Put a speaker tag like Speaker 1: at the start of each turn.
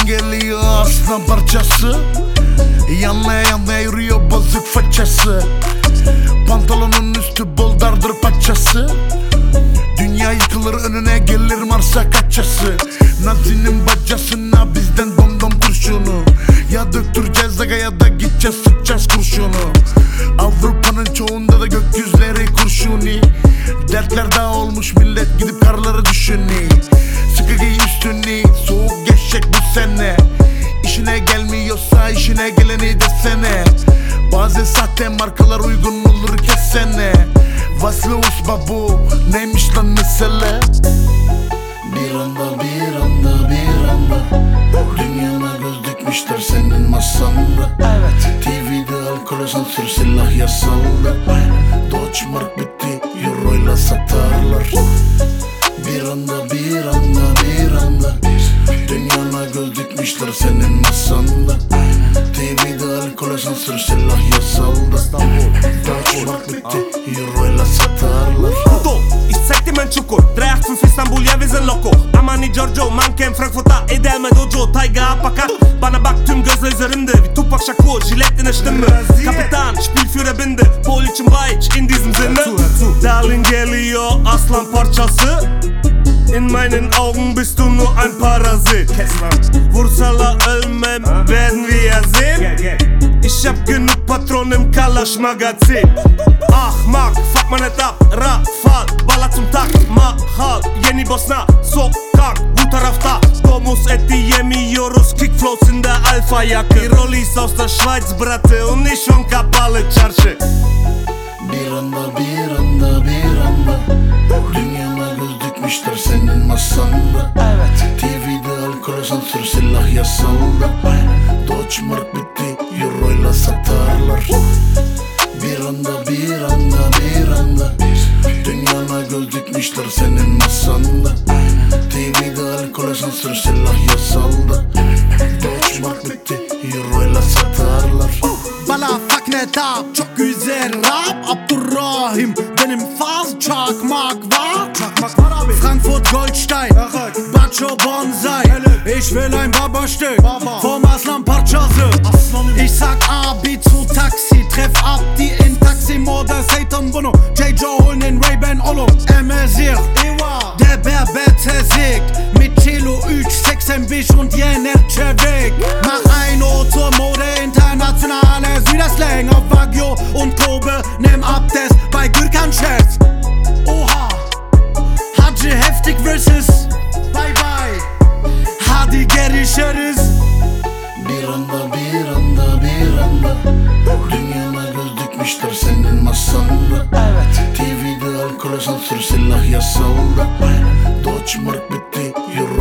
Speaker 1: geliyor aslan parçası. Yanlaya yanlaya yürüyor bozuk façası. Pantolonun üstü bol dardır paçası. Dünya yıkılır önüne gelir Mars'a kaçası. Nazi'nin bacasına bizden domdom kurşunu. Ya döktüreceğiz aga ya da gideceğiz sıkacağız kurşunu. Avrupa'nın çoğunda da gökyüzleri kurşuni. Dertler daha olmuş millet gidip karları düşünü. Sıkı giy üstünü soğuk geçecek bu sene. İşine gelmiyorsa işine geleni desene. Bazı sahte markalar uygun olur kesene. Vaslı usba bu neymiş lan mesele? Bir anda bir anda bir anda dünyana göz dikmişler senin masanda. Evet. TV'de alkol asansör silah yasaldı. Dodge mark bitti euroyla satarlar. Bir anda bir anda bir anda dünyana göz dikmişler senin masanda. TV'de alkol asansör silah yasaldı. Dodge mark bitti euroyla satarlar.
Speaker 2: Ich zeig dir mein Choco 385 Istanbul, ja wir sind loco. Armani Giorgio, manken Frankfurter Edelme Dojo. Tiger Apakat, bana bak tüm gözler üzerimde. Wie Tupac Shakur, Gillette in der Stimme. Kapitan, Spielführer Binde, Pol için Bayic in diesem Sinne. Darling geliyor aslan parçası. In meinen Augen bist du nur ein Parasit. Vursalar ölmem, werden wir ja sehen. Ich hab genug Patronen im Kalash Magazin. Ahmak, fuck man et ab, Rafal, Baller zum Tag, Mahal, yeni Bosna, sokak, bu tarafta. Domus eti yemiyoruz, Kickflows in der Alpha-Jacke. Die Rollis aus der Schweiz, Bratte, und nicht schon kapalı çarşı.
Speaker 1: Bir anda bir anda bir anda dünyana göz dikmişler senin masanda. Evet. TV'de alkol asansör silah yasaldı. Dodge mark bitti euroyla satarlar. Bir anda bir anda bir anda dünyana göz dikmişler senin masanda. TV'de alkol asansör silah yasaldı. Dodge mark bitti euroyla satarlar.
Speaker 3: Bala fuck ne tap, çok güzel rap. Abdurrahim, benim Faz çakmak var. Çakmak var abi. Frankfurt Goldstein, Bacho Bonsai. Ich will ein Baba-Stück vom Aslan parçası. Ich sag abi zu Taxi, treff ab die in Taksim oder Satan Bono. J-Jo holen den Ray-Ban Ollum. Emezir, der Berbetzesig. Mit Chelo 385 und Jener Cevik. Mach ein Otor Mode internationale Süderslang auf Wagyu und Kobe. Nimm Abdes bei Gürkan Scherz. Oha, Hacı heftig versus bye bye. Hadi görüşürüz.
Speaker 1: Bir anda bir anda bir anda dünyana göz dikmişler senin masanda. Evet. TV'de alkol asansör silah yasaldı. Dodge mark bitti euro